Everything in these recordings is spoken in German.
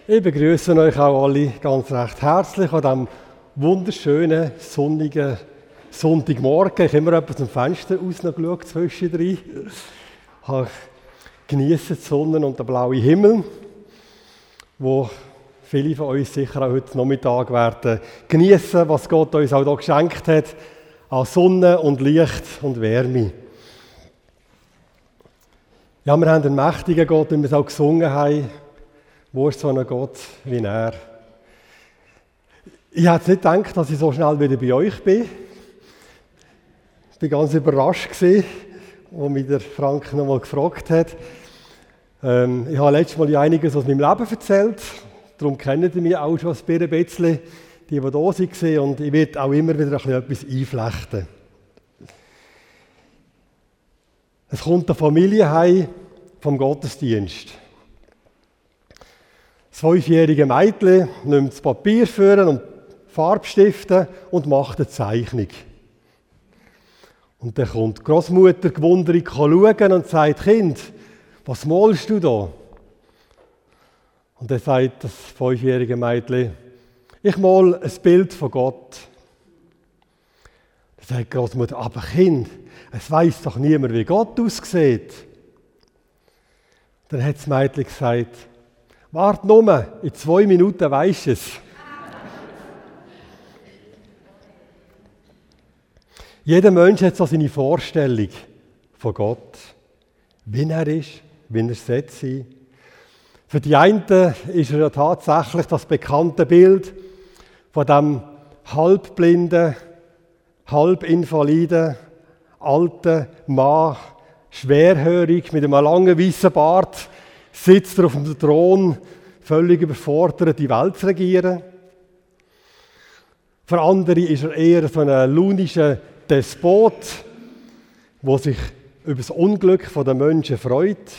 Ich begrüße euch auch alle ganz recht herzlich an diesem wunderschönen, sonnigen Sonntagmorgen. Ich habe immer etwas zum Fenster rausgeschaut zwischendrin. Ich genieße die Sonne und den blauen Himmel, wo viele von uns sicher auch heute Nachmittag werden genießen, was Gott uns auch hier geschenkt hat, an Sonne und Licht und Wärme. Ja, wir haben einen mächtigen Gott, wie wir es auch gesungen haben. Wo ist so ein Gott wie er? Ich hätte nicht gedacht, dass ich so schnell wieder bei euch bin. Ich war ganz überrascht, als mich der Frank noch mal gefragt hat. Ich habe letztes Mal einiges aus meinem Leben erzählt. Darum kennen Sie mich auch schon ein bisschen, die da waren. Und ich werde auch immer wieder etwas einflechten. Es kommt eine Familie heim vom Gottesdienst. Das 5-jährige Mädchen nimmt das Papier vor und Farbstifte und macht eine Zeichnung. Und dann kommt die Großmutter gewundert schauen und sagt: Kind, was malst du da? Und dann sagt das 5-jährige Mädchen: Ich male ein Bild von Gott. Dann sagt die Großmutter: Aber Kind, es weiss doch niemand, wie Gott aussieht. Dann hat das Mädchen gesagt: Warte nur, in 2 Minuten weisst du es. Jeder Mensch hat so seine Vorstellung von Gott, wie er ist, wie er sollte sein. Für die einen ist er ja tatsächlich das bekannte Bild von dem halbblinden, halbinvaliden, alten Mann, schwerhörig, mit einem langen weißen Bart, sitzt er auf dem Thron, völlig überfordert, die Welt zu regieren. Für andere ist er eher so ein launischer Despot, der sich über das Unglück der Menschen freut.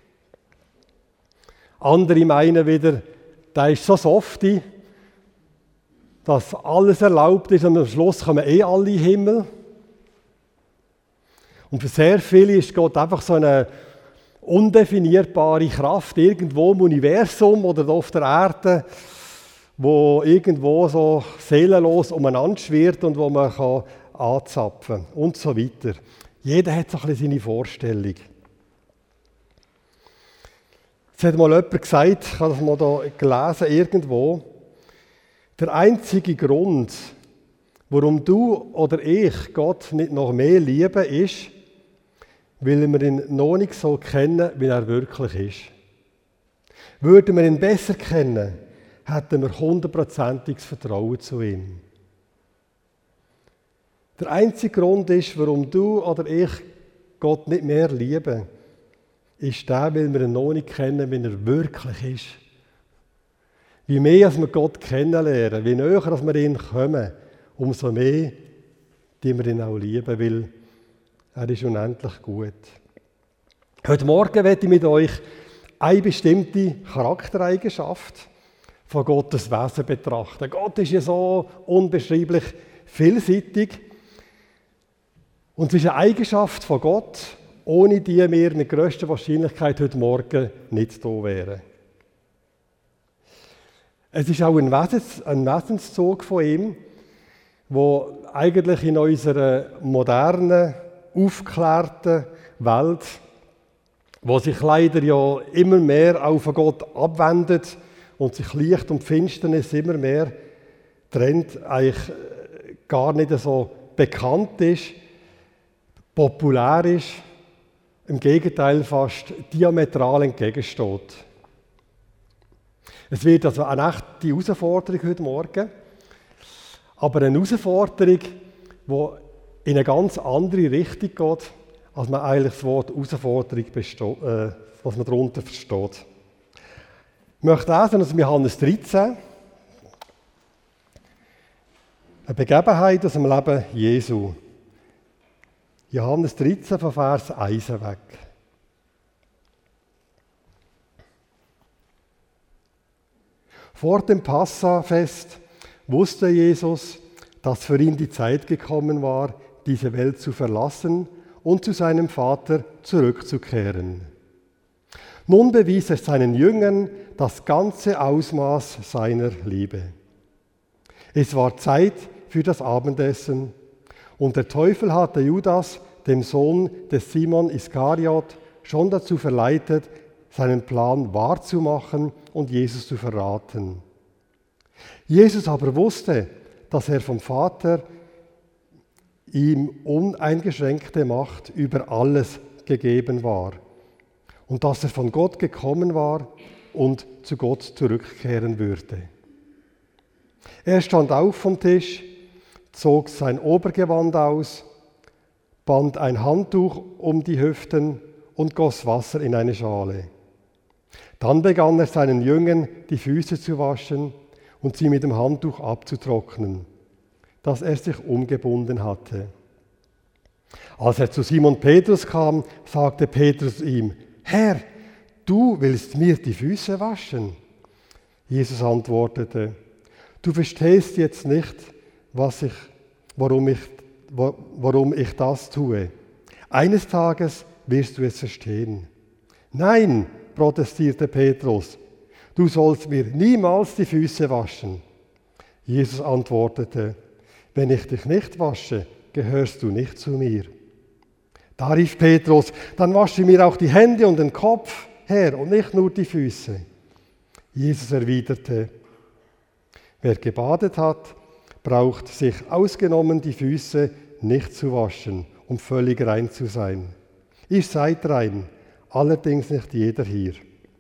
Andere meinen wieder, der ist so softy, dass alles erlaubt ist und am Schluss kommen alle in den Himmel. Und für sehr viele ist Gott einfach so eine undefinierbare Kraft irgendwo im Universum oder auf der Erde, wo irgendwo so seelenlos umeinander schwirrt und wo man kann anzapfen kann und so weiter. Jeder hat so ein bisschen seine Vorstellung. Es hat mal jemand gesagt, ich habe das mal da gelesen irgendwo: Der einzige Grund, warum du oder ich Gott nicht noch mehr lieben, ist, weil wir ihn noch nicht so kennen, wie er wirklich ist. Würden wir ihn besser kennen, hätten wir 100%iges Vertrauen zu ihm. Der einzige Grund ist, warum du oder ich Gott nicht mehr lieben, ist der, weil wir ihn noch nicht kennen, wie er wirklich ist. Je mehr als wir Gott kennenlernen, wie näher als wir ihn kommen, umso mehr die wir ihn auch lieben, weil er ist unendlich gut. Heute Morgen werde ich mit euch eine bestimmte Charaktereigenschaft von Gottes Wesen betrachten. Gott ist ja so unbeschreiblich vielseitig. Und es ist eine Eigenschaft von Gott, ohne die wir mit grösster Wahrscheinlichkeit heute Morgen nicht da wären. Es ist auch ein Wesenszug von ihm, der eigentlich in unserer modernen, aufgeklärten Welt, wo sich leider ja immer mehr auch von Gott abwendet und sich Licht und Finsternis immer mehr trennt, eigentlich gar nicht so bekannt ist, populär ist, im Gegenteil fast diametral entgegensteht. Es wird also eine echte Herausforderung heute Morgen, aber eine Herausforderung, die in eine ganz andere Richtung geht, als man eigentlich das Wort Herausforderung was man darunter versteht. Ich möchte lesen aus Johannes 13, eine Begebenheit aus dem Leben Jesu. Johannes 13 von Vers 1 weg. Vor dem Passafest wusste Jesus, dass für ihn die Zeit gekommen war, diese Welt zu verlassen und zu seinem Vater zurückzukehren. Nun bewies er seinen Jüngern, das ganze Ausmaß seiner Liebe. Es war Zeit für das Abendessen und der Teufel hatte Judas, dem Sohn des Simon Iskariot, schon dazu verleitet, seinen Plan wahrzumachen und Jesus zu verraten. Jesus aber wusste, dass er vom Vater ihm uneingeschränkte Macht über alles gegeben war und dass er von Gott gekommen war und zu Gott zurückkehren würde. Er stand auf vom Tisch, zog sein Obergewand aus, band ein Handtuch um die Hüften und goss Wasser in eine Schale. Dann begann er seinen Jüngern die Füße zu waschen und sie mit dem Handtuch abzutrocknen, das er sich umgebunden hatte. Als er zu Simon Petrus kam, sagte Petrus ihm: Herr, du willst mir die Füße waschen? Jesus antwortete: Du verstehst jetzt nicht, warum ich das tue. Eines Tages wirst du es verstehen. Nein, protestierte Petrus, du sollst mir niemals die Füße waschen. Jesus antwortete: Wenn ich dich nicht wasche, gehörst du nicht zu mir. Da rief Petrus: Dann wasche mir auch die Hände und den Kopf, Herr, und nicht nur die Füße. Jesus erwiderte: Wer gebadet hat, braucht sich ausgenommen die Füße nicht zu waschen, um völlig rein zu sein. Ihr seid rein, allerdings nicht jeder hier.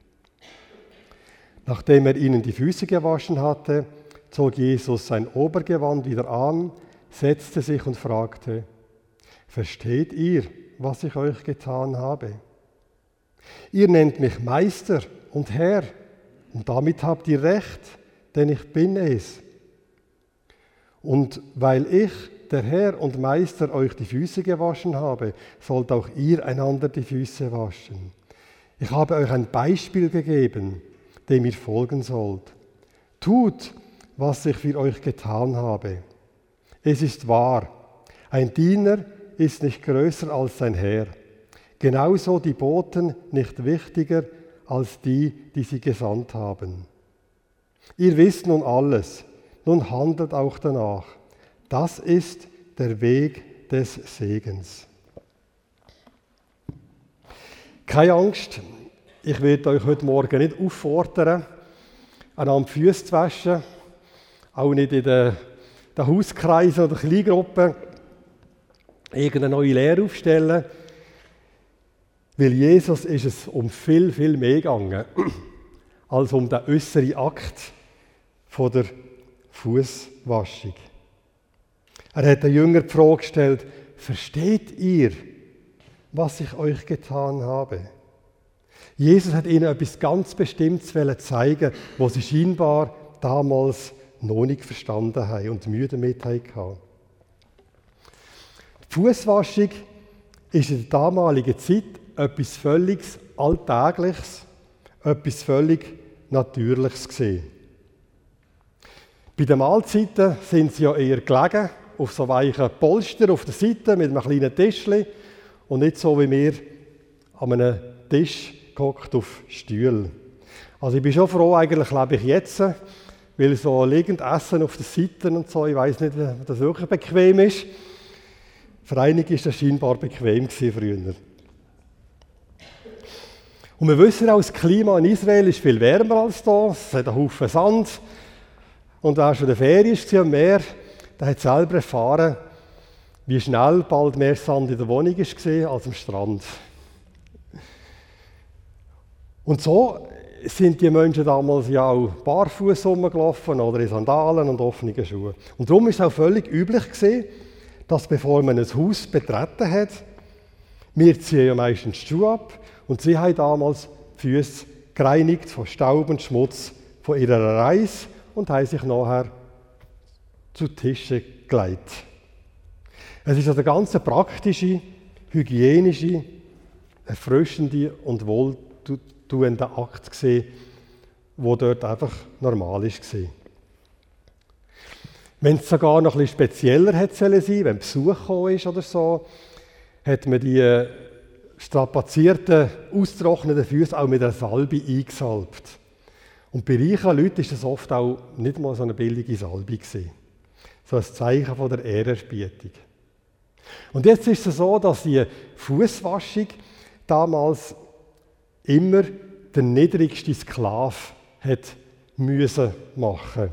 Nachdem er ihnen die Füße gewaschen hatte, zog Jesus sein Obergewand wieder an, setzte sich und fragte: Versteht ihr, was ich euch getan habe? Ihr nennt mich Meister und Herr, und damit habt ihr recht, denn ich bin es. Und weil ich, der Herr und Meister, euch die Füße gewaschen habe, sollt auch ihr einander die Füße waschen. Ich habe euch ein Beispiel gegeben, dem ihr folgen sollt. Tut, was ich für euch getan habe. Es ist wahr, ein Diener ist nicht größer als sein Herr. Genauso die Boten nicht wichtiger als die, die sie gesandt haben. Ihr wisst nun alles, nun handelt auch danach. Das ist der Weg des Segens. Keine Angst, ich werde euch heute Morgen nicht auffordern, einander die Füße zu waschen, auch nicht in den Hauskreisen oder Kleingruppen irgendeine neue Lehre aufstellen, weil Jesus ist es um viel, viel mehr gegangen, als um den äußeren Akt von der Fußwaschung. Er hat den Jüngern die Frage gestellt: Versteht ihr, was ich euch getan habe? Jesus hat ihnen etwas ganz Bestimmtes zeigen, was sie scheinbar damals noch nicht verstanden haben und Mühe damit hatten. Die Fußwaschung ist in der damaligen Zeit etwas völlig Alltägliches, etwas völlig Natürliches gewesen. Bei den Mahlzeiten sind sie ja eher gelegen, auf so weichen Polster auf der Seite mit einem kleinen Tischchen und nicht so wie wir an einem Tisch gehockt auf Stühlen. Also ich bin schon froh, eigentlich lebe ich jetzt, weil so liegend essen auf den Seiten und so, ich weiss nicht, ob das wirklich bequem ist. Für einige war das scheinbar bequem früher. Und wir wissen auch, das Klima in Israel ist viel wärmer als hier. Es hat einen Haufen Sand. Und wer schon in der Ferien war am Meer, der hat selber erfahren, wie schnell bald mehr Sand in der Wohnung war als am Strand. Und so sind die Menschen damals ja auch barfuß rumgelaufen oder in Sandalen und offenen Schuhen. Und darum war es auch völlig üblich gewesen, dass bevor man ein Haus betreten hat, wir ziehen ja meistens die Schuhe ab und sie haben damals die Füße gereinigt von Staub und Schmutz von ihrer Reise und haben sich nachher zu Tischen gelegt. Es ist also ein ganz praktischer, hygienischer, erfrischender und wohltuender Akt gewesen, der dort einfach normal war. Wenn es sogar noch ein bisschen spezieller hätte sein sollen, wenn Besuch gekommen ist oder so, hat man die strapazierten, ausgetrockneten Füße auch mit einer Salbe eingesalbt. Und bei reichen Leuten war das oft auch nicht mal so eine billige Salbe gewesen. So ein Zeichen von der Ehrerbietung. Und jetzt ist es so, dass die Fußwaschung damals immer der niedrigste Sklave hat müssen machen.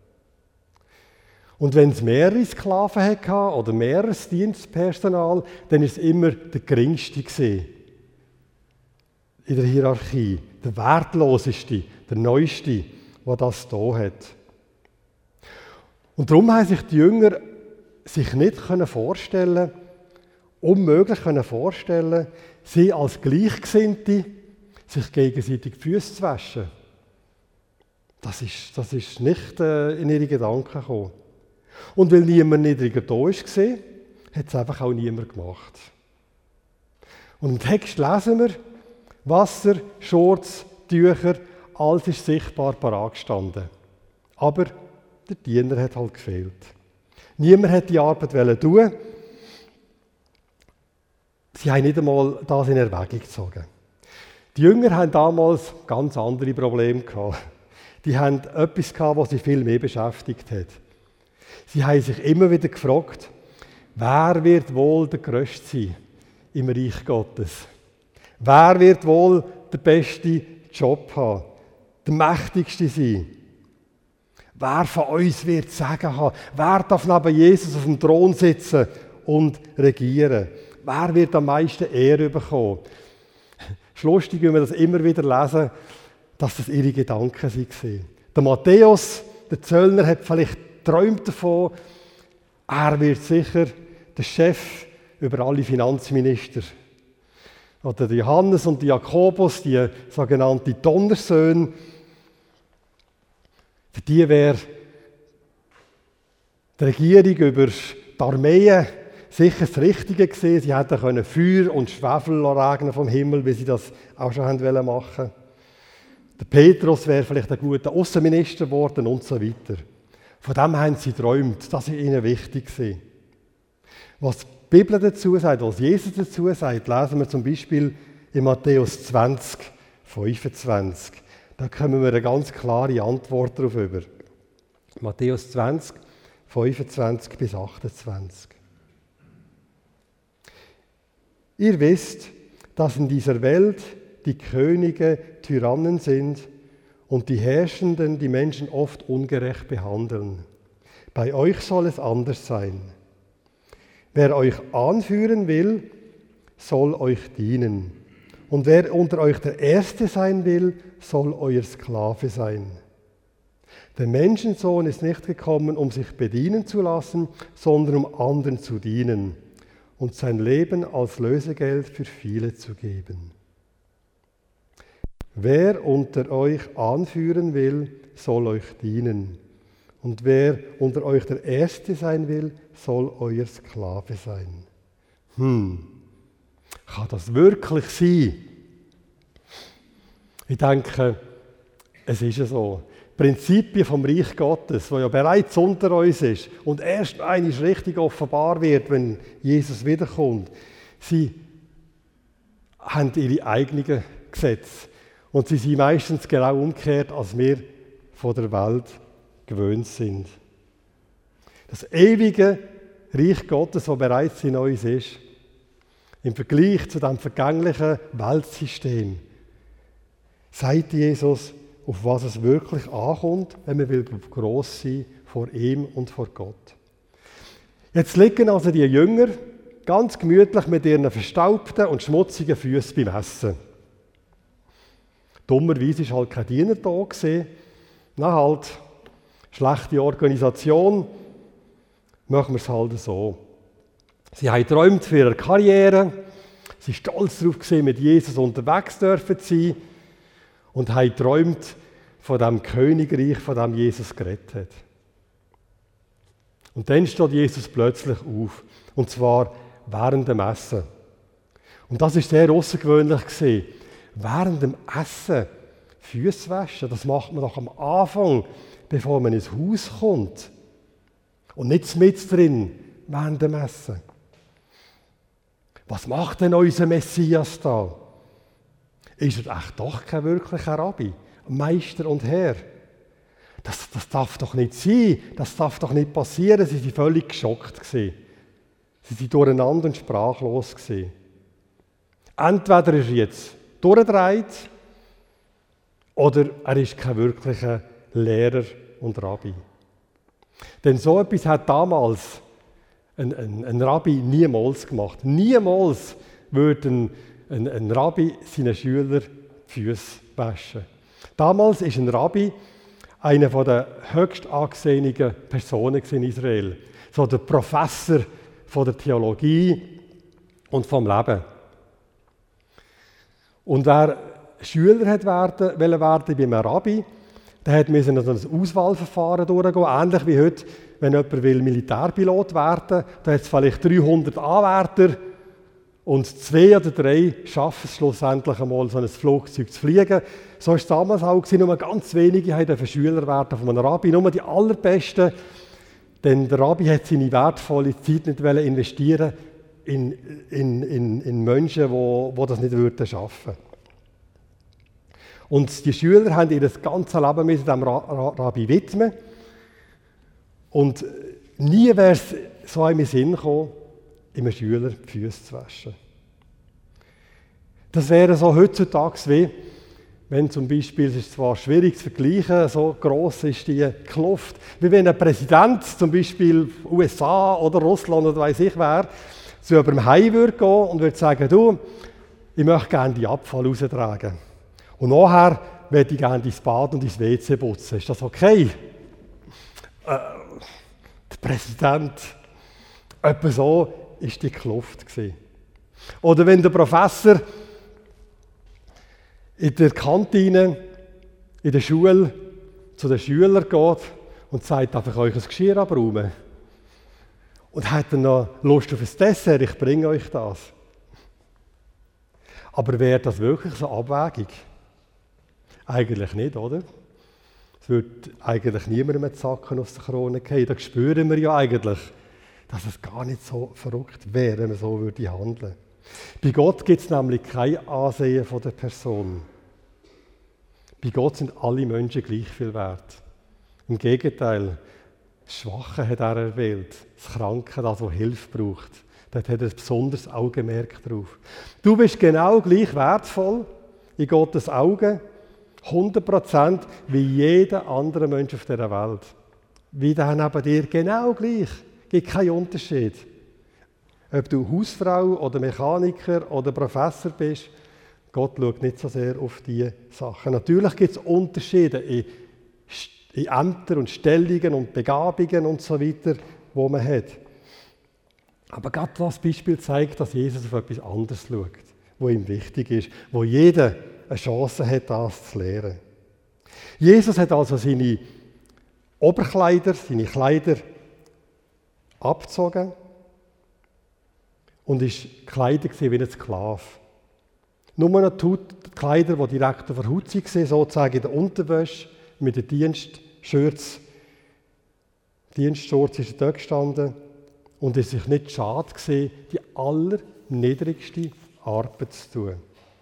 Und wenn es mehrere Sklaven hatte oder mehreres Dienstpersonal, dann war es immer der geringste gewesen in der Hierarchie, der wertloseste, der neueste, der das hier hat. Und darum haben sich die Jünger nicht vorstellen, unmöglich vorstellen, sie als Gleichgesinnte sich gegenseitig die Füße zu waschen. Das ist nicht in ihre Gedanken gekommen. Und weil niemand niedriger da war, hat es einfach auch niemand gemacht. Und im Text lesen wir, Wasser, Schurz, Tücher, alles ist sichtbar parat gestanden. Aber der Diener hat halt gefehlt. Niemand hat die Arbeit tun. Sie haben nicht einmal das in Erwägung gezogen. Die Jünger hatten damals ganz andere Probleme gehabt. Die hatten etwas gehabt, was sie viel mehr beschäftigt hat. Sie haben sich immer wieder gefragt, wer wird wohl der Größte sein im Reich Gottes? Wer wird wohl den besten Job haben, der mächtigste sein? Wer von uns wird Sagen haben? Wer darf neben Jesus auf dem Thron sitzen und regieren? Wer wird am meisten Ehre bekommen? Es ist lustig, wenn wir das immer wieder lesen, dass das ihre Gedanken waren. Der Matthäus, der Zöllner, hat vielleicht geträumt davon, er wird sicher der Chef über alle Finanzminister. Oder der Johannes und der Jakobus, die sogenannten Donnersöhne, für die wäre die Regierung über die Armeen sicher das Richtige gewesen. Sie hätten Feuer und Schwefel regnen vom Himmel, wie sie das auch schon machen wollten. Der Petrus wäre vielleicht ein guter Außenminister geworden und so weiter. Von dem haben sie geträumt. Das war ihnen wichtig. Was die Bibel dazu sagt, was Jesus dazu sagt, lesen wir zum Beispiel in Matthäus 20, 25. Da kommen wir eine ganz klare Antwort darauf über. Matthäus 20, 25 bis 28. Ihr wisst, dass in dieser Welt die Könige Tyrannen sind und die Herrschenden die Menschen oft ungerecht behandeln. Bei euch soll es anders sein. Wer euch anführen will, soll euch dienen. Und wer unter euch der Erste sein will, soll euer Sklave sein. Der Menschensohn ist nicht gekommen, um sich bedienen zu lassen, sondern um anderen zu dienen und sein Leben als Lösegeld für viele zu geben. Wer unter euch anführen will, soll euch dienen. Und wer unter euch der Erste sein will, soll euer Sklave sein. Kann das wirklich sein? Ich denke, es ist ja so. Die Prinzipien vom Reich Gottes, das ja bereits unter uns ist und erst einmal richtig offenbar wird, wenn Jesus wiederkommt, sie haben ihre eigenen Gesetze. Und sie sind meistens genau umgekehrt, als wir von der Welt gewöhnt sind. Das ewige Reich Gottes, das bereits in uns ist, im Vergleich zu dem vergänglichen Weltsystem, sagt Jesus, auf was es wirklich ankommt, wenn man gross sein vor ihm und vor Gott. Jetzt liegen also die Jünger ganz gemütlich mit ihren verstaubten und schmutzigen Füßen beim Essen. Dummerweise war halt kein Diener da gewesen. Na halt, schlechte Organisation, machen wir es halt so. Sie haben geträumt für ihre Karriere, sie waren stolz darauf gewesen, mit Jesus unterwegs dürfen zu sein und haben geträumt von dem Königreich, von dem Jesus geredet hat. Und dann steht Jesus plötzlich auf, und zwar während dem Essen. Und das war sehr außergewöhnlich gewesen. Während dem Essen Füße waschen, das macht man doch am Anfang, bevor man ins Haus kommt. Und nicht mit drin, während dem Essen. Was macht denn unser Messias da? Ist er echt doch kein wirklicher Rabbi? Meister und Herr. Das darf doch nicht sein, das darf doch nicht passieren. Sie waren völlig geschockt. Sie waren durcheinander und sprachlos. Entweder ist er jetzt durchgedreht oder er ist kein wirklicher Lehrer und Rabbi. Denn so etwas hat damals ein Rabbi niemals gemacht. Niemals würde ein Rabbi seinen Schülern die Füße waschen. Damals ist ein Rabbi eine der höchst angesehenen Personen in Israel. So der Professor von der Theologie und vom Leben. Und wer Schüler wollte werden bei einem Rabbi, der musste ein Auswahlverfahren durchgehen. Ähnlich wie heute, wenn jemand Militärpilot werden will, da hat es vielleicht 300 Anwärter und 2 oder 3 schaffen es schlussendlich einmal, so ein Flugzeug zu fliegen. So war es damals auch. Nur ganz wenige durften Schüler werden von einem Rabbi, nur die allerbesten. Denn der Rabbi hat seine wertvolle Zeit nicht investieren in Menschen, die das nicht schaffen würden. Und die Schüler haben ihr ganzes Leben diesem Rabbi widmen. Und nie wäre es so in den Sinn gekommen, einem Schüler die Füße zu waschen. Das wäre so heutzutage wie, wenn zum Beispiel, es ist zwar schwierig zu vergleichen, so gross ist die Kluft, wie wenn ein Präsident, zum Beispiel USA oder Russland oder weiss ich wer, zu jemandem heim würde gehen und würde sagen, du, ich möchte gerne die Abfall raustragen. Und nachher möchte ich gerne dein Bad und dein WC putzen. Ist das okay? Der Präsident, etwa so war die Kluft. Oder wenn der Professor in der Kantine, in der Schule, zu den Schülern geht und sagt, darf ich euch ein Geschirr abräumen? Und hat dann noch Lust auf ein Dessert, ich bringe euch das. Aber wäre das wirklich so abwägig? Eigentlich nicht, oder? Es würde eigentlich niemandem mit Zacken aus der Krone fallen. Da spüren wir ja eigentlich, dass es gar nicht so verrückt wäre, wenn man so würde handeln. Bei Gott gibt es nämlich kein Ansehen von der Person. Bei Gott sind alle Menschen gleich viel wert. Im Gegenteil, das Schwache hat er erwählt, das Kranke, das, was Hilfe braucht. Dort hat er ein besonderes Augenmerk drauf. Du bist genau gleich wertvoll in Gottes Augen, 100% wie jeder andere Mensch auf dieser Welt. Wie der neben dir genau gleich. Es gibt keinen Unterschied. Ob du Hausfrau oder Mechaniker oder Professor bist, Gott schaut nicht so sehr auf diese Sachen. Natürlich gibt es Unterschiede in Ämtern und Stellungen und Begabungen und so weiter, die man hat. Aber gerade das Beispiel zeigt, dass Jesus auf etwas anderes schaut, was ihm wichtig ist, wo jeder eine Chance hat, das zu lernen. Jesus hat also seine Oberkleider, seine Kleider abgezogen und war gekleidet wie ein Sklave. Nur noch die Kleider, die direkt auf der Haut waren, sozusagen in der Unterwäsche, mit den Dienstshirts. Dienstshorts ist dort gestanden und es sich nicht schade gewesen, die allerniedrigste Arbeit zu tun.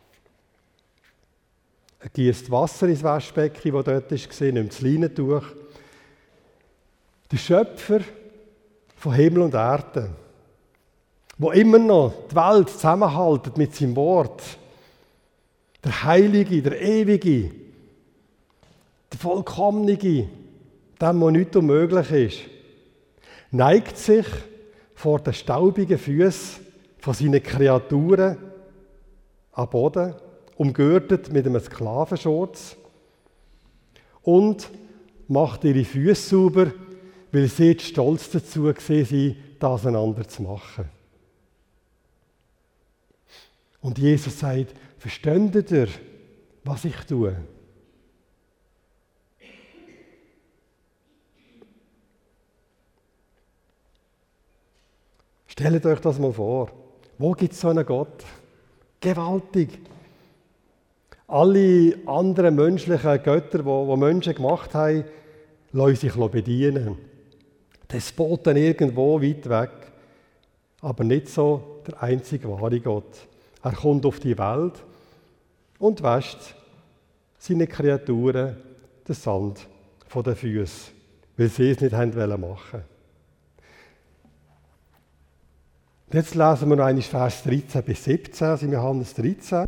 Er gießt Wasser ins Waschbecken, das dort war, nimmt das Leinentuch. Der Schöpfer von Himmel und Erde, der immer noch die Welt zusammenhält mit seinem Wort. Der Heilige, der Ewige, der Vollkommene, dem, wo nichts unmöglich ist, neigt sich vor den staubigen Füßen von seinen Kreaturen am Boden, umgürtet mit einem Sklavenschurz und macht ihre Füße sauber, weil sie jetzt stolz dazu waren, das auseinander zu machen. Und Jesus sagt, versteht ihr, was ich tue? Stellt euch das mal vor. Wo gibt es so einen Gott? Gewaltig. Alle anderen menschlichen Götter, die Menschen gemacht haben, lassen sich bedienen. Despoten irgendwo weit weg. Aber nicht so der einzige wahre Gott. Er kommt auf die Welt und wäscht seinen Kreaturen den Sand von den Füßen, weil sie es nicht machen wollten. Jetzt lesen wir noch einmal Vers 13 bis 17 aus Johannes 13.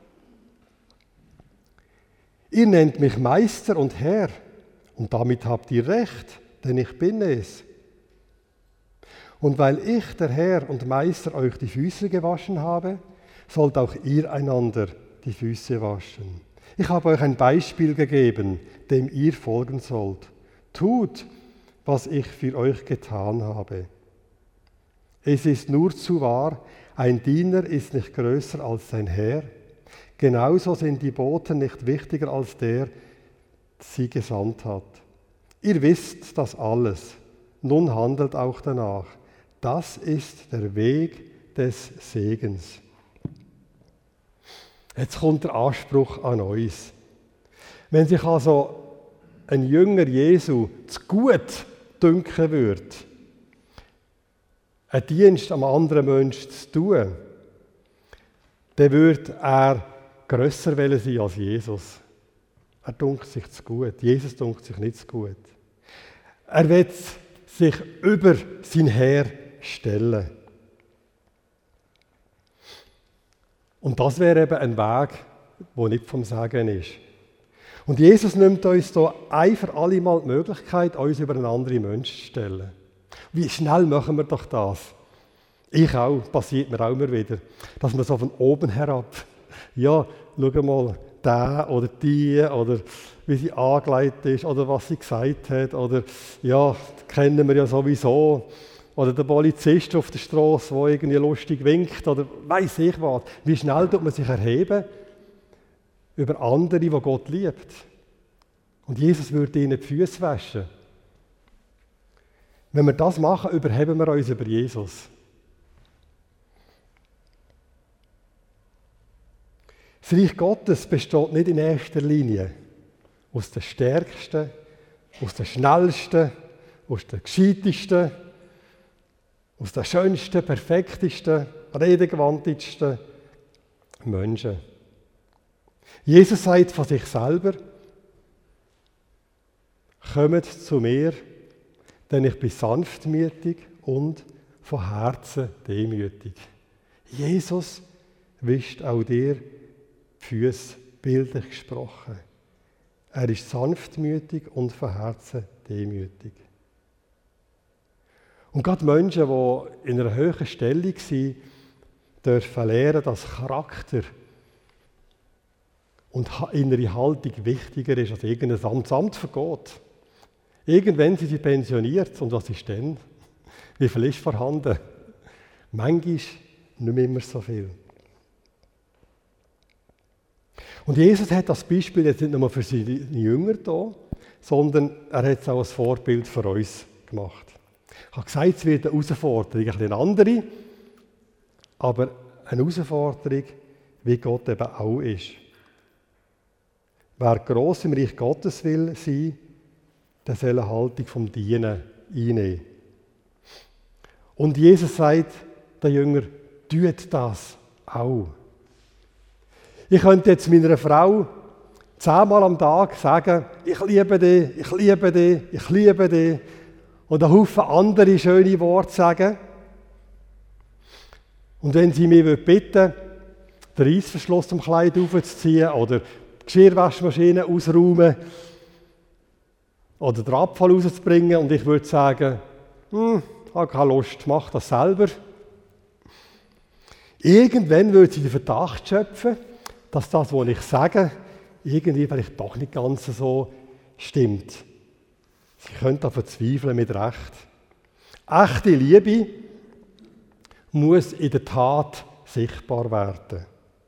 Ihr nennt mich Meister und Herr, und damit habt ihr recht, denn ich bin es. Und weil ich, der Herr und Meister, euch die Füße gewaschen habe, sollt auch ihr einander die Füße waschen. Ich habe euch ein Beispiel gegeben, dem ihr folgen sollt. Tut, was ich für euch getan habe. Es ist nur zu wahr, ein Diener ist nicht größer als sein Herr. Genauso sind die Boten nicht wichtiger als der sie gesandt hat. Ihr wisst das alles. Nun handelt auch danach. Das ist der Weg des Segens. Jetzt kommt der Anspruch an uns. Wenn sich also ein Jünger Jesu zu gut dünken würde, einen Dienst am anderen Menschen zu tun, dann würde er grösser sein als Jesus. Er dünkt sich zu gut. Jesus dünkt sich nicht zu gut. Er will sich über sein Herr stellen. Und das wäre eben ein Weg, der nicht vom Segen ist. Und Jesus nimmt uns hier ein für alle Mal die Möglichkeit, uns über einen anderen Menschen zu stellen. Wie schnell machen wir doch das? Ich auch, passiert mir auch immer wieder. Dass man so von oben herab, ja, schau mal, der oder die, oder wie sie angelegt ist, oder was sie gesagt hat, oder ja, das kennen wir ja sowieso. Oder der Polizist auf der Straße, der irgendwie lustig winkt, oder weiss ich was. Wie schnell tut man sich erheben über andere, die Gott liebt. Und Jesus würde ihnen die Füße waschen. Wenn wir das machen, überheben wir uns über Jesus. Das Reich Gottes besteht nicht in erster Linie aus den Stärksten, aus den Schnellsten, aus den Gescheitesten, aus den schönsten, perfektesten, redegewandtesten Menschen. Jesus sagt von sich selber: Kommt zu mir, denn ich bin sanftmütig und von Herzen demütig. Jesus wischt auch dir die Füße, bildlich gesprochen. Er ist sanftmütig und von Herzen demütig. Und gerade Menschen, die in einer hohen Stellung sind, dürfen lernen, dass Charakter und innere Haltung wichtiger ist als irgendein Amt. Das Amt vergeht. Irgendwann sind sie pensioniert. Und was ist denn? Wie viel ist vorhanden? Manchmal nicht mehr immer so viel. Und Jesus hat das Beispiel jetzt nicht nur für seine Jünger da, sondern er hat es auch als Vorbild für uns gemacht. Ich habe gesagt, es wird eine Herausforderung, ein bisschen andere, aber eine Herausforderung, wie Gott eben auch ist. Wer gross im Reich Gottes will sein, der soll eine Haltung vom Dienen einnehmen. Und Jesus sagt den Jünger, tut das auch. Ich könnte jetzt meiner Frau 10-mal am Tag sagen, ich liebe dich, ich liebe dich, ich liebe dich. Und einen Haufen andere schöne Worte sagen. Und wenn sie mich bitten, den Reissverschluss zum Kleid aufzuziehen oder die Geschirrwaschmaschine ausräumen oder den Abfall rauszubringen und ich würde sagen, ich habe keine Lust, mach das selber. Irgendwann würde sie den Verdacht schöpfen, dass das, was ich sage, irgendwie vielleicht doch nicht ganz so stimmt. Sie können da verzweifeln mit Recht. Echte Liebe muss in der Tat sichtbar werden.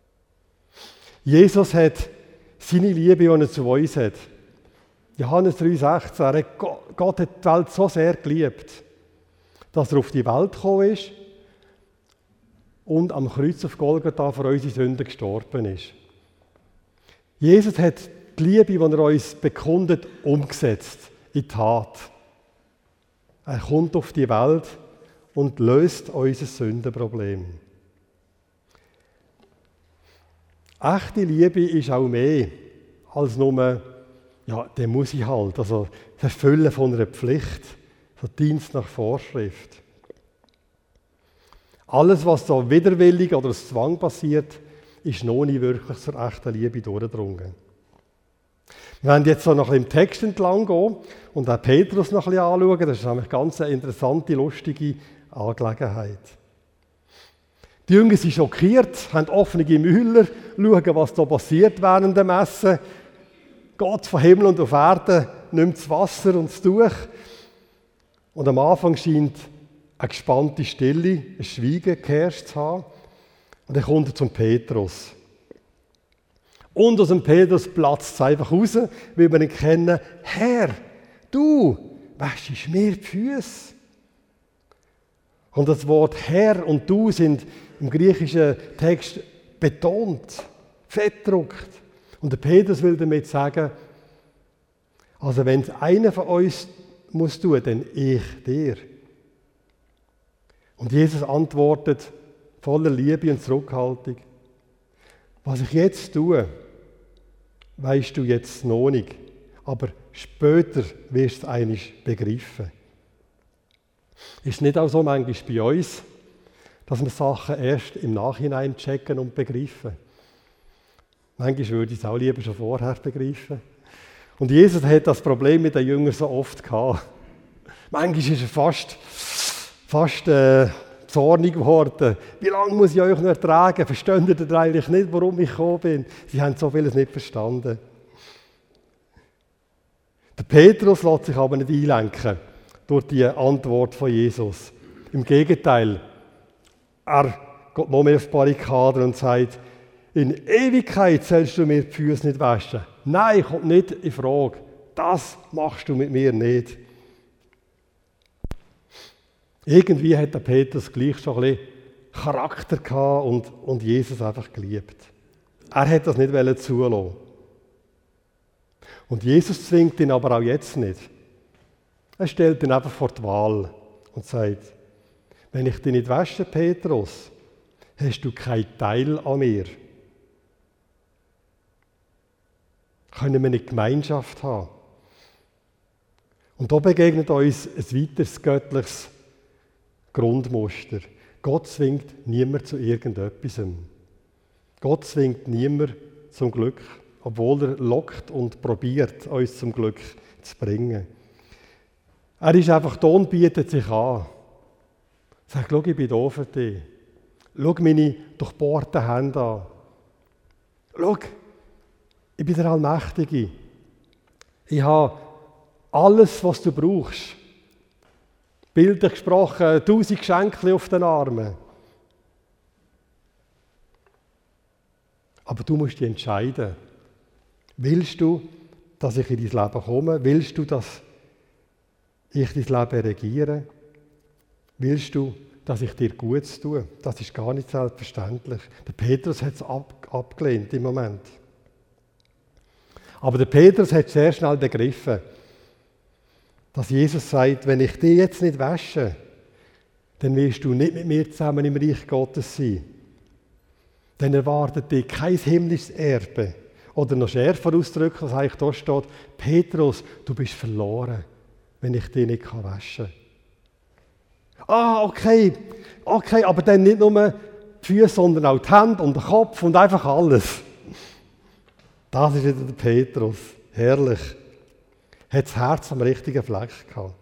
Jesus hat seine Liebe, die er zu uns hat. Johannes 3,16, Gott hat die Welt so sehr geliebt, dass er auf die Welt gekommen ist und am Kreuz auf Golgatha für unsere Sünden gestorben ist. Jesus hat die Liebe, die er uns bekundet, umgesetzt in die Tat. Er kommt auf die Welt und löst unser Sündenproblem. Echte Liebe ist auch mehr als nur, ja, den muss ich halt, also das Erfüllen von einer Pflicht, so Dienst nach Vorschrift. Alles, was so widerwillig oder aus Zwang passiert, ist noch nie wirklich zur echten Liebe durchgedrungen. Wir werden jetzt so noch ein bisschen im Text entlang gehen und auch Petrus noch ein bisschen anschauen. Das ist nämlich ganz eine interessante, lustige Angelegenheit. Die Jünger sind schockiert, haben offene Mühler, schauen, was da passiert während der Messe. Gott von Himmel und auf Erde nimmt das Wasser und das Tuch. Und am Anfang scheint eine gespannte Stille, ein Schweigen geherrscht zu haben. Und dann kommt er zum Petrus. Und aus dem Petrus platzt es einfach raus, weil wir ihn kennen. Herr, du wäschst mir die Füße. Und das Wort Herr und du sind im griechischen Text betont, fettdruckt. Und der Petrus will damit sagen, also wenn es einer von uns muss tun, dann ich dir. Und Jesus antwortet voller Liebe und Zurückhaltung, was ich jetzt tue, weisst du jetzt noch nicht, aber später wirst du es einmal begreifen. Ist nicht auch so manchmal bei uns, dass wir Sachen erst im Nachhinein checken und begreifen? Manchmal würde ich es auch lieber schon vorher begreifen. Und Jesus hat das Problem mit den Jüngern so oft gehabt. Manchmal ist er fast zornig geworden. Wie lange muss ich euch noch ertragen? Versteht ihr denn eigentlich nicht, warum ich gekommen bin? Sie haben so vieles nicht verstanden. Der Petrus lässt sich aber nicht einlenken durch die Antwort von Jesus. Im Gegenteil, er geht noch mehr auf die Barrikaden und sagt, in Ewigkeit sollst du mir die Füße nicht waschen. Nein, kommt nicht in Frage. Das machst du mit mir nicht. Irgendwie hat der Petrus gleich schon ein bisschen Charakter gehabt und Jesus einfach geliebt. Er hat das nicht zulassen. Und Jesus zwingt ihn aber auch jetzt nicht. Er stellt ihn einfach vor die Wahl und sagt, wenn ich dich nicht wasche, Petrus, hast du keinen Teil an mir. Können wir nicht Gemeinschaft haben? Und da begegnet uns ein weiteres göttliches Grundmuster. Gott zwingt niemand zu irgendetwas. Gott zwingt niemand zum Glück, obwohl er lockt und probiert, uns zum Glück zu bringen. Er ist einfach da und bietet sich an. Sagt, schau, ich bin da für dich. Schau meine durchbohrten Hände an. Schau, ich bin der Allmächtige. Ich habe alles, was du brauchst. Bildlich gesprochen, 1000 Geschenke auf den Armen. Aber du musst dich entscheiden. Willst du, dass ich in dein Leben komme? Willst du, dass ich dein Leben regiere? Willst du, dass ich dir Gutes tue? Das ist gar nicht selbstverständlich. Der Petrus hat es abgelehnt im Moment. Aber der Petrus hat sehr schnell begriffen, dass Jesus sagt, wenn ich dich jetzt nicht wasche, dann wirst du nicht mit mir zusammen im Reich Gottes sein. Dann erwartet dich kein himmlisches Erbe. Oder noch schärfer ausdrücken, als eigentlich da steht, Petrus, du bist verloren, wenn ich dich nicht waschen kann. Okay, aber dann nicht nur die Füße, sondern auch die Hände und den Kopf und einfach alles. Das ist wieder der Petrus. Herrlich. Hat das Herz am richtigen Fleck gehabt.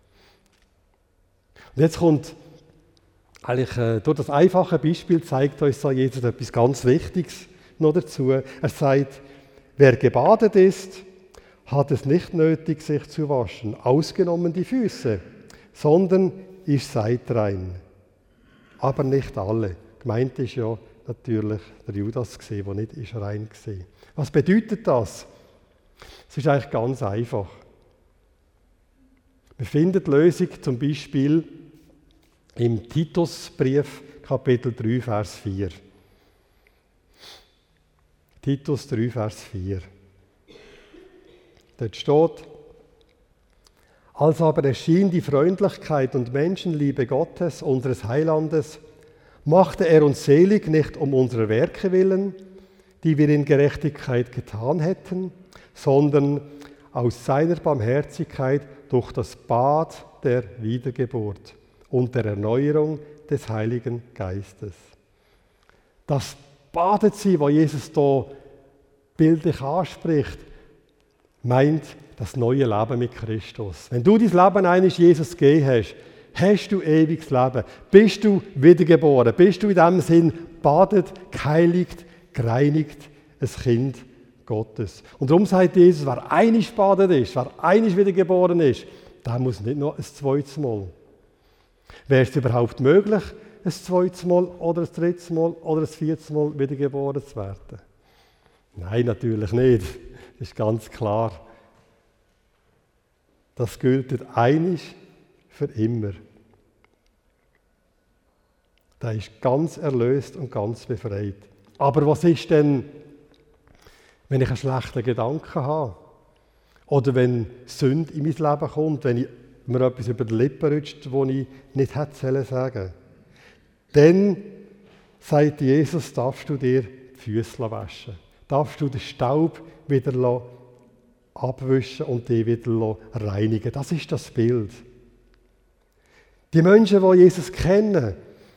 Und jetzt kommt, eigentlich durch das einfache Beispiel zeigt uns so Jesus etwas ganz Wichtiges noch dazu. Er sagt, wer gebadet ist, hat es nicht nötig, sich zu waschen, ausgenommen die Füße, sondern ihr seid rein. Aber nicht alle. Gemeint ist ja natürlich der Judas, der nicht rein war. Was bedeutet das? Es ist eigentlich ganz einfach. Wir finden die Lösung zum Beispiel im Titusbrief, Kapitel 3, Vers 4. Titus 3, Vers 4. Dort steht, als aber erschien die Freundlichkeit und Menschenliebe Gottes, unseres Heilandes, machte er uns selig nicht um unserer Werke willen, die wir in Gerechtigkeit getan hätten, sondern aus seiner Barmherzigkeit durch das Bad der Wiedergeburt und der Erneuerung des Heiligen Geistes. Das Badetsein, was Jesus hier bildlich anspricht, meint das neue Leben mit Christus. Wenn du dein Leben einmal Jesus gegeben hast, hast du ewiges Leben. Bist du wiedergeboren? Bist du in diesem Sinn badet, geheiligt, gereinigt, ein Kind Gottes. Und darum sagt Jesus, wer einmal badet ist, wer einmal wiedergeboren ist, der muss nicht noch ein zweites Mal. Wäre es überhaupt möglich, ein zweites Mal oder ein drittes Mal oder ein viertes Mal wiedergeboren zu werden? Nein, natürlich nicht. Das ist ganz klar. Das gilt einmal für immer. Der ist ganz erlöst und ganz befreit. Aber was ist denn, wenn ich einen schlechten Gedanken habe? Oder wenn Sünde in mein Leben kommt, wenn mir etwas über die Lippen rutscht, das ich nicht hätte sagen. Dann, sagt Jesus, darfst du dir die Füße waschen. Darfst du den Staub wieder abwischen und dich wieder reinigen. Das ist das Bild. Die Menschen, die Jesus kennen,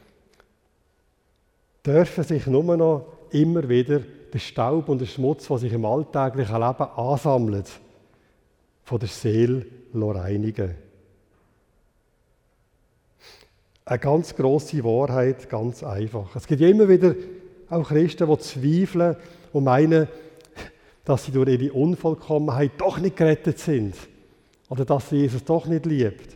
dürfen sich nur noch immer wieder den Staub und den Schmutz, der sich im alltäglichen Leben ansammelt, von der Seele reinigen. Eine ganz grosse Wahrheit, ganz einfach. Es gibt ja immer wieder auch Christen, die zweifeln und meinen, dass sie durch ihre Unvollkommenheit doch nicht gerettet sind. Oder dass sie Jesus doch nicht liebt.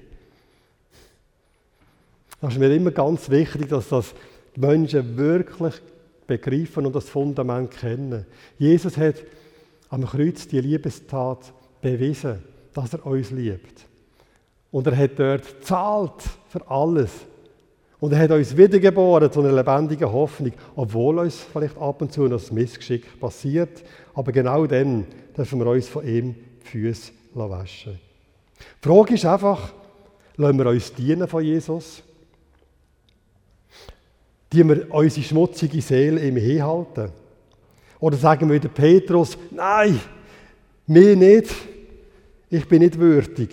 Das ist mir immer ganz wichtig, dass das die Menschen wirklich begreifen und das Fundament kennen. Jesus hat am Kreuz die Liebestat bewiesen, dass er uns liebt. Und er hat dort gezahlt für alles. Und er hat uns wiedergeboren zu einer lebendigen Hoffnung, obwohl uns vielleicht ab und zu noch ein Missgeschick passiert. Aber genau dann dürfen wir uns von ihm die Füße waschen. Die Frage ist einfach, lassen wir uns dienen von Jesus? Die wir unsere schmutzige Seele ihm hinhalten? Oder sagen wir wieder Petrus, nein, mir nicht, ich bin nicht würdig.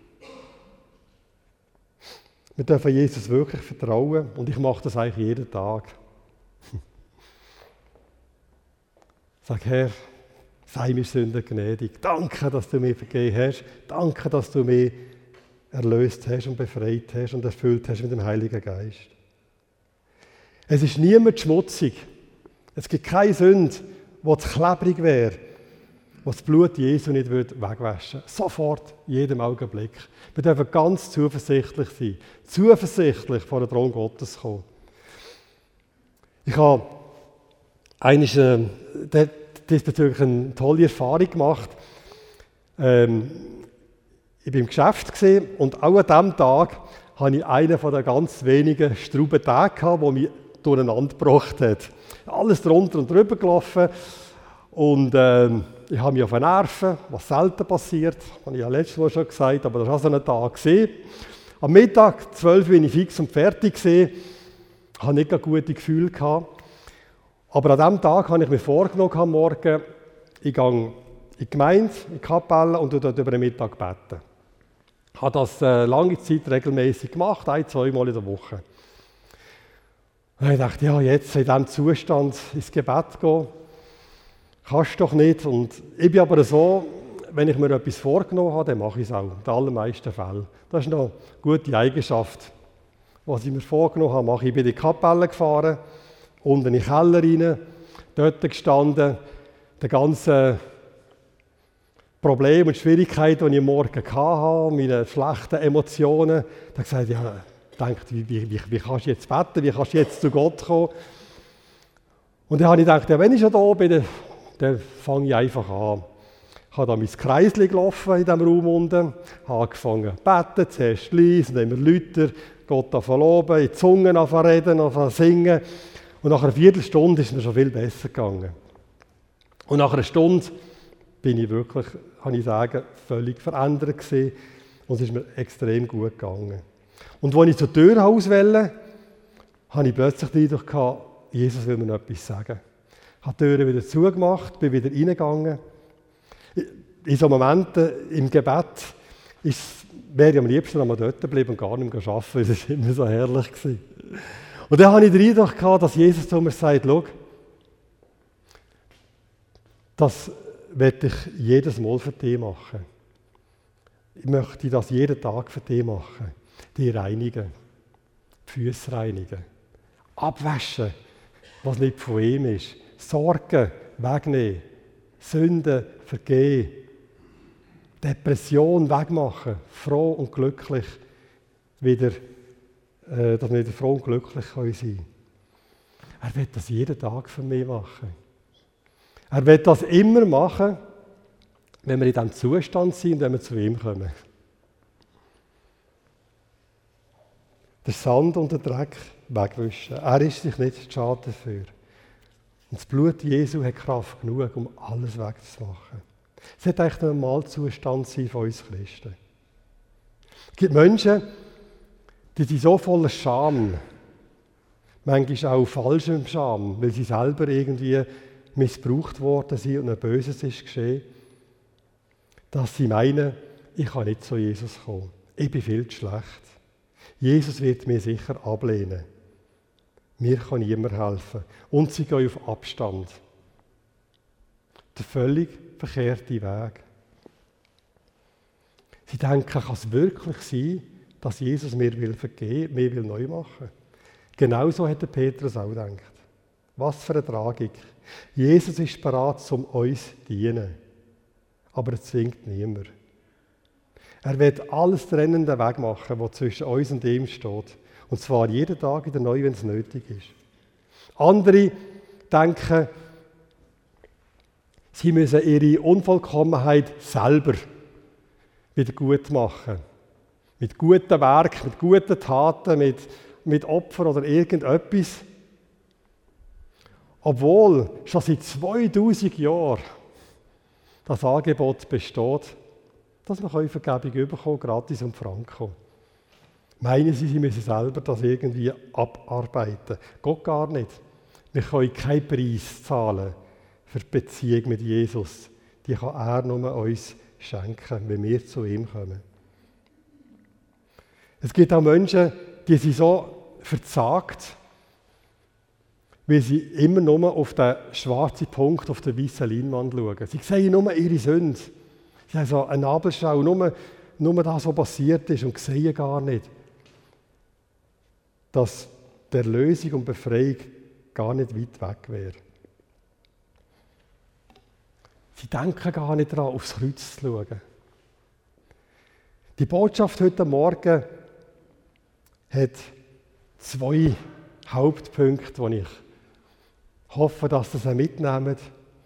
Wir dürfen Jesus wirklich vertrauen und ich mache das eigentlich jeden Tag. Sag, Herr, sei mir Sünder gnädig. Danke, dass du mir vergeben hast. Danke, dass du mich erlöst hast und befreit hast und erfüllt hast mit dem Heiligen Geist. Es ist niemand schmutzig. Es gibt keine Sünde, die zu klebrig wäre, die das Blut Jesu nicht wegwaschen würde. Sofort, jedem Augenblick. Wir dürfen ganz zuversichtlich sein. Zuversichtlich vor den Thron Gottes kommen. Ich habe diesbezüglich eine tolle Erfahrung gemacht. Ich war im Geschäft und auch an diesem Tag hatte ich einen der ganz wenigen strauben Tage, die mich durcheinander gebracht hat. Alles drunter und drüber gelaufen. Und ich habe mich auf den Nerven, was selten passiert, habe ich ja letztes Mal schon gesagt, aber das war so ein Tag gesehen. Am Mittag, 12 Uhr, bin ich fix und fertig gewesen. Ich hatte nicht ein gutes Gefühl gehabt. Aber an diesem Tag habe ich mir vorgenommen, am Morgen, ich gehe in die Gemeinde, in die Kapelle und dort über den Mittag beten. Ich habe das lange Zeit regelmäßig gemacht, 1-2 Mal in der Woche. Und ich dachte, ja, jetzt in diesem Zustand ins Gebet gehen, kannst du doch nicht. Und ich bin aber so, wenn ich mir etwas vorgenommen habe, dann mache ich es auch, in den allermeisten Fällen. Das ist noch eine gute Eigenschaft. Was ich mir vorgenommen habe, mache ich. Ich bin in die Kapelle gefahren, unten in den Keller rein, dort gestanden, die ganzen Probleme und Schwierigkeiten, die ich am Morgen hatte, meine schlechten Emotionen, da habe ich gesagt, ja, wie kannst du jetzt beten, wie kannst du jetzt zu Gott kommen? Und dann habe ich gedacht, ja, wenn ich schon da bin, dann fange ich einfach an. Ich habe da mein Kreisli gelaufen in diesem Raum unten, habe angefangen zu beten, zuerst leise, dann immer lauter, Gott loben, in die Zungen reden, singen. Und nach einer Viertelstunde ist es mir schon viel besser gegangen. Und nach einer Stunde bin ich wirklich, kann ich sagen, völlig verändert gewesen. Und es ist mir extrem gut gegangen. Und als ich zur Tür auswählte, habe ich plötzlich den Eindruck gehabt, Jesus will mir noch etwas sagen. habe die Türen wieder zugemacht, bin wieder reingegangen. In so Momenten im Gebet wäre ich am liebsten einmal dort geblieben und gar nicht mehr arbeiten, weil es immer so herrlich war. Und dann hatte ich den Eindruck gehabt, dass Jesus zu mir sagt, schau, das werde ich jedes Mal für dich machen. Ich möchte das jeden Tag für dich machen. Die reinigen, die Füße reinigen, abwaschen, was nicht von ihm ist, Sorgen wegnehmen, Sünden vergeben, Depression wegmachen, froh und glücklich wieder, dass wir wieder froh und glücklich sein können. Er will das jeden Tag für mich machen. Er will das immer machen, wenn wir in diesem Zustand sind und wenn wir zu ihm kommen. Der Sand und der Dreck wegwischen. Er ist sich nicht zu schade dafür. Und das Blut Jesu hat Kraft genug, um alles wegzumachen. Es sollte eigentlich ein Normalzustand sein von uns Christen. Es gibt Menschen, die sind so voller Scham, manchmal auch falschem Scham, weil sie selber irgendwie missbraucht worden sind und ein Böses ist geschehen, dass sie meinen, ich kann nicht zu Jesus kommen. Ich bin viel zu schlecht. Jesus wird mir sicher ablehnen. Mir kann niemand helfen. Und sie gehen auf Abstand. Der völlig verkehrte Weg. Sie denken, kann es wirklich sein, dass Jesus mir vergeben will, mir will neu machen? Genauso hat der Petrus auch gedacht. Was für eine Tragik. Jesus ist bereit, um uns zu dienen. Aber er zwingt niemand. Er wird alles trennende wegmachen, was zwischen uns und ihm steht. Und zwar jeden Tag wieder neu, wenn es nötig ist. Andere denken, sie müssen ihre Unvollkommenheit selber wieder gut machen. Mit guten Werken, mit guten Taten, mit Opfern oder irgendetwas. Obwohl schon seit 2000 Jahren das Angebot besteht, dass wir Vergebung bekommen, gratis und franko. Meinen Sie, Sie müssen selber das irgendwie abarbeiten? Geht gar nicht. Wir können keinen Preis zahlen für die Beziehung mit Jesus. Die kann er nur uns schenken, wenn wir zu ihm kommen. Es gibt auch Menschen, die sind so verzagt, weil sie immer nur auf den schwarzen Punkt auf der weißen Leinwand schauen. Sie sehen nur ihre Sünde. Sie haben so eine Nabelschau, nur das, was passiert ist, und sehen gar nicht, dass die Erlösung und Befreiung gar nicht weit weg wäre. Sie denken gar nicht daran, aufs Kreuz zu schauen. Die Botschaft heute Morgen hat 2 Hauptpunkte, die ich hoffe, dass ihr sie mitnehmt.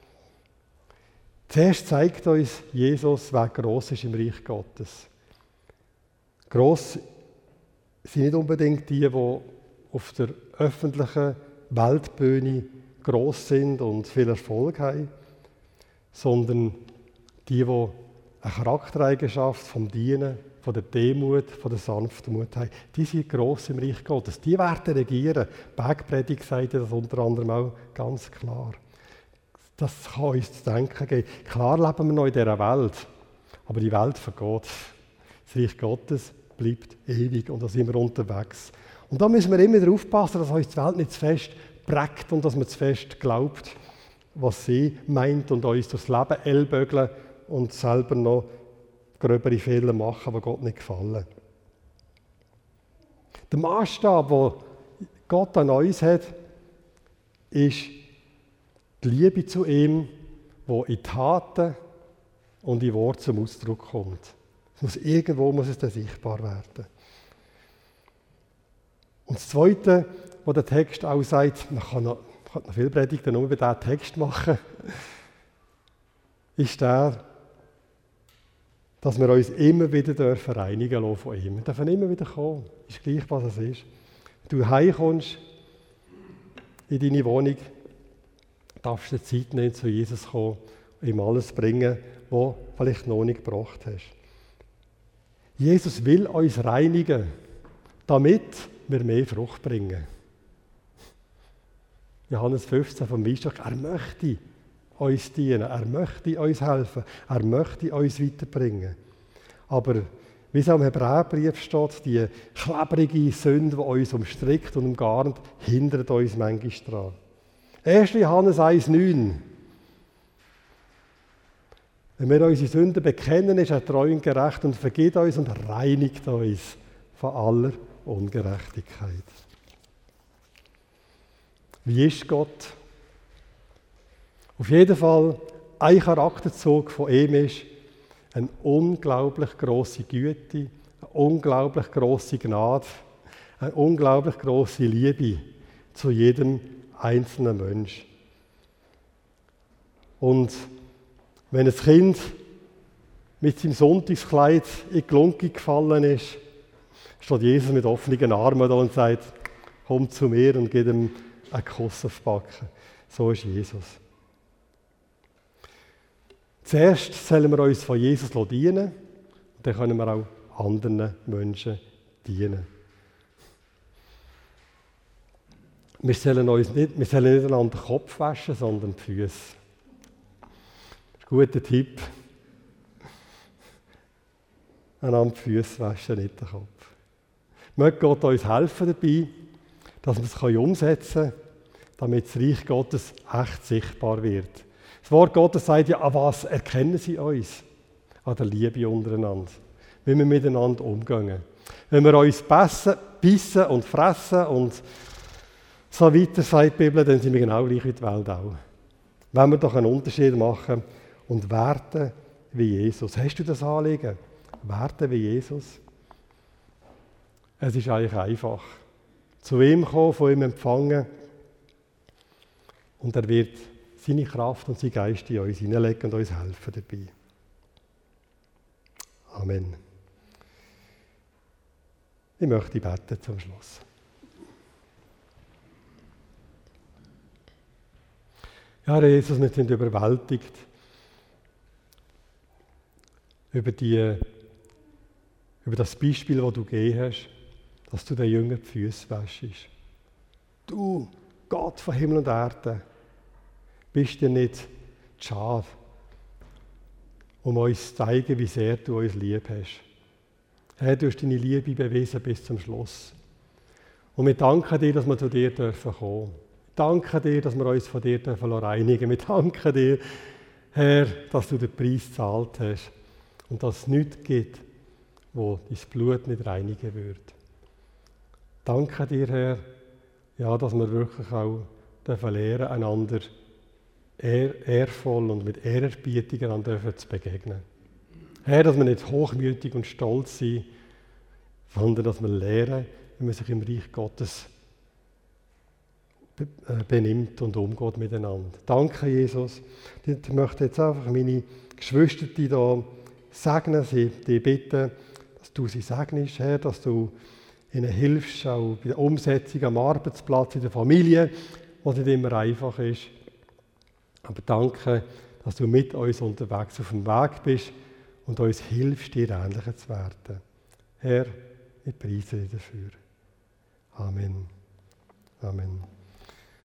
Zuerst zeigt uns Jesus, wer gross ist im Reich Gottes. Gross sind nicht unbedingt die auf der öffentlichen Weltbühne gross sind und viel Erfolg haben, sondern die eine Charaktereigenschaft vom Dienen, von der Demut, von der Sanftmut haben. Die sind gross im Reich Gottes. Die werden regieren. Bergpredigt sagt das unter anderem auch ganz klar. Das kann uns zu denken geben. Klar leben wir noch in dieser Welt, aber die Welt vergeht. Das Reich Gottes bleibt ewig und da sind wir unterwegs. Und da müssen wir immer wieder aufpassen, dass uns die Welt nicht zu fest prägt und dass man zu fest glaubt, was sie meint und uns durchs Leben ellbögeln und selber noch gröbere Fehler machen, die Gott nicht gefallen. Der Maßstab, den Gott an uns hat, ist die Liebe zu ihm, die in Taten und in Worten zum Ausdruck kommt. Irgendwo muss es dann sichtbar werden. Und das Zweite, was der Text auch sagt, man kann noch viele Predigten nur über diesen Text machen, ist der, dass wir uns immer wieder reinigen lassen von ihm. Wir dürfen immer wieder kommen. Ist gleich, was es ist. Wenn du heimkommst in deine Wohnung, darfst du Zeit nehmen, zu Jesus kommen und ihm alles bringen, was du vielleicht noch nicht gebracht hast. Jesus will uns reinigen, damit wir mehr Frucht bringen. Johannes 15 vom Weinstock, er möchte uns dienen, er möchte uns helfen, er möchte uns weiterbringen. Aber wie es auch im Hebräerbrief steht, die klebrige Sünde, die uns umstrickt und umgarnt, hindert uns manchmal daran. 1. Johannes 1,9. Wenn wir unsere Sünden bekennen, ist er treu und gerecht und vergibt uns und reinigt uns von aller Ungerechtigkeit. Wie ist Gott? Auf jeden Fall, ein Charakterzug von ihm ist eine unglaublich grosse Güte, eine unglaublich grosse Gnade, eine unglaublich grosse Liebe zu jedem einzelnen Mensch. Und wenn ein Kind mit seinem Sonntagskleid in die Lunge gefallen ist, steht Jesus mit offenen Armen da und sagt, komm zu mir und gib ihm einen Kuss auf die Backe. So ist Jesus. Zuerst sollen wir uns von Jesus dienen und dann können wir auch anderen Menschen dienen. Wir sollen nicht einander den Kopf waschen, sondern die Füße. Das ist ein guter Tipp. Einander die Füße waschen, nicht den Kopf. Möge Gott uns helfen dabei, dass wir es umsetzen können, damit das Reich Gottes echt sichtbar wird. Das Wort Gottes sagt ja, an was erkennen sie uns? An der Liebe untereinander. Wie wir miteinander umgehen. Wenn wir uns bissen und fressen und so weiter, sagt die Bibel, dann sind wir genau gleich wie die Welt auch. Wenn wir doch einen Unterschied machen und werden wie Jesus. Hast du das Anliegen? Werden wie Jesus? Es ist eigentlich einfach. Zu ihm kommen, von ihm empfangen und er wird seine Kraft und sein Geist in uns hineinlegen und uns helfen dabei. Amen. Ich möchte beten zum Schluss. Ja, Herr Jesus, wir sind überwältigt über das Beispiel, das du gegeben hast, dass du den Jüngern die Füße wäschst. Du, Gott von Himmel und Erde, bist dir nicht schade, um uns zu zeigen, wie sehr du uns lieb hast. Herr, du hast deine Liebe bewiesen bis zum Schluss. Und wir danken dir, dass wir zu dir kommen dürfen. Danke dir, dass wir uns von dir reinigen dürfen. Wir danken dir, Herr, dass du den Preis gezahlt hast und dass es nichts gibt, wo dein Blut nicht reinigen würde. Danke dir, Herr, ja, dass wir wirklich auch lernen, einander ehrvoll und mit Ehrerbietung einander zu begegnen. Herr, dass wir nicht hochmütig und stolz sind, sondern dass wir lernen, wie man sich im Reich Gottes benimmt und umgeht miteinander. Danke, Jesus. Ich möchte jetzt einfach meine Geschwister hier segnen, sie bitten, dass du sie segnest, Herr, dass du ihnen hilfst, auch bei der Umsetzung am Arbeitsplatz, in der Familie, was nicht immer einfach ist. Aber danke, dass du mit uns unterwegs auf dem Weg bist und uns hilfst, dir ähnlicher zu werden. Herr, ich preise dich dafür. Amen. Amen.